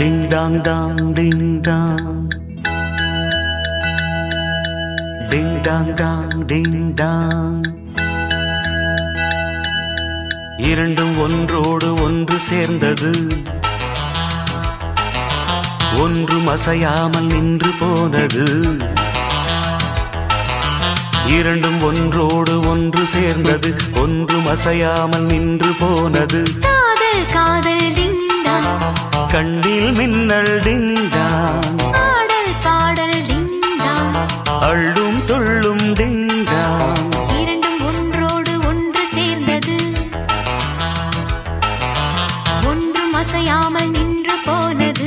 Ding dong dong, ding dong. Ding dong dong, ding dong. இரண்டும் ஒன்றோடு ஒன்று சேர்ந்தது, ஒன்றும் அசையாமல் நின்று போனது. இரண்டும் ஒன்றோடு ஒன்று சேர்ந்தது, ஒன்றும் அசையாமல் நின்று போனது. காதல் காதல் டிங்டாங், கண்ணில் மின்னல் டிங்டாங். பாடல் பாடல் டிங்டாங், அள்ளும் துள்ளும் டிங்டாங். இரண்டும் ஒன்றோடு ஒன்று சேர்ந்தது, ஒன்றும் அசையாமல் நின்று போனது.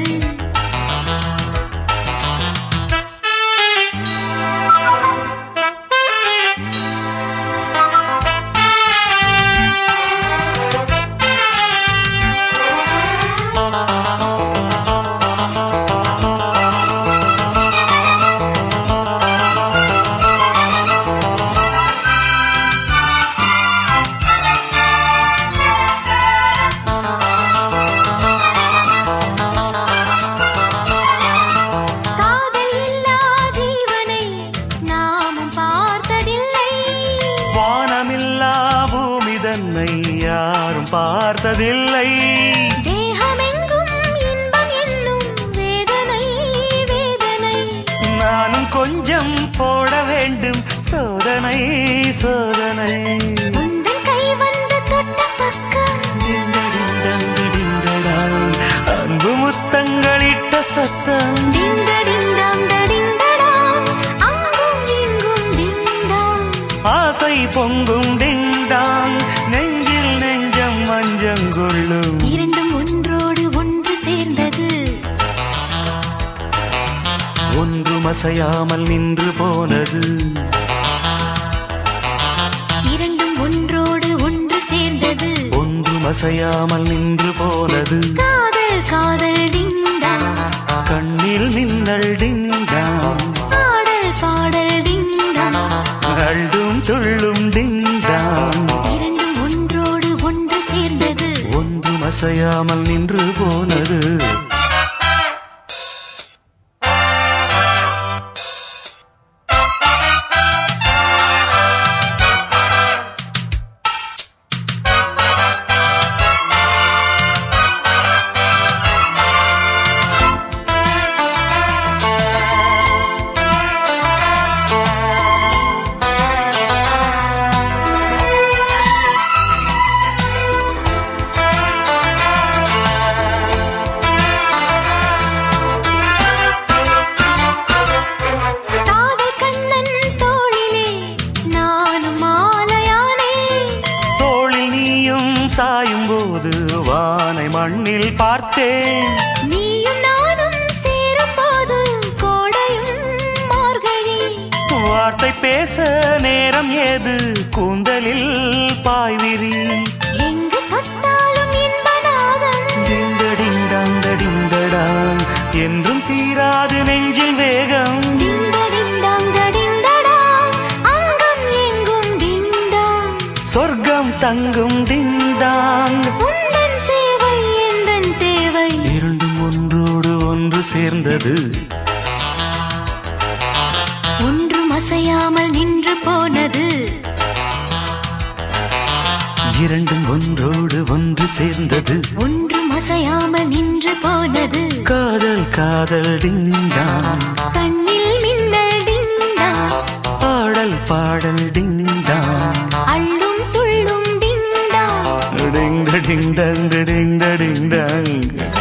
யாரும் பார்த்ததில்லை. தேகமெங்கும் இன்பம் என்னும் வேதனை வேதனை. நானும் கொஞ்சம் போட வேண்டும் சோதனை சோதனை. உந்தன் கை வந்து தொட்ட பக்கம் அன்பு முத்தங்களிட்ட சத்தம். ஆசை பொங்கும் டிங்டாங், நெஞ்சில் நெஞ்சம் மஞ்சங்கொள்ளும். இரண்டும் ஒன்றோடு ஒன்று சேர்ந்தது, ஒன்றும் அசையாமல் நின்று போனது. இரண்டும் ஒன்றோடு ஒன்று சேர்ந்தது, ஒன்றும் அசையாமல் நின்று போனது. காதல் காதல் டிங்டாங், கண்ணில் மின்னல் டிங்டாங். பாடல் பாடல் டிங்டாங், அள்ளும் துள்ளும் டிங்டாங். இரண்டும் ஒன்றோடு ஒன்று சேர்ந்தது, ஒன்றும் அசையாமல் நின்று போனது. சாயும் போது வானை மண்ணில் பார்த்தேன். நீயும் நானும் சேரும் போது கோடையும் மார்கழி. வார்த்தை பேச நேரம் ஏது, கூந்தலில் பாய்விரி. எங்கு தொட்டாலும் இன்பநாதம். டிண்டடிண்டாங் டிண்டடாங், என்றும் தீராது நெஞ்சில் வேகம். டிண்டடிண்டாங் டிண்டடாங், அங்கம் எங்கும் டிண்டாங். சொர்க்கம் தங்கும் டிண்டாங். உந்தன் சேவை எந்தன் தேவை. இரண்டும் ஒன்றோடு ஒன்று சேர்ந்தது, ஒன்றும் அசையாமல் நின்று போனது. இரண்டும் ஒன்றோடு ஒன்று சேர்ந்தது, ஒன்றும் அசையாமல் நின்று போனது. காதல் காதல் டிங்டாங், கண்ணில் மின்னல் டிங்டாங். பாடல் பாடல் டிங்டாங். அள்ளும் துள்ளும் ding dong. Ding ding dong ding ding tongue.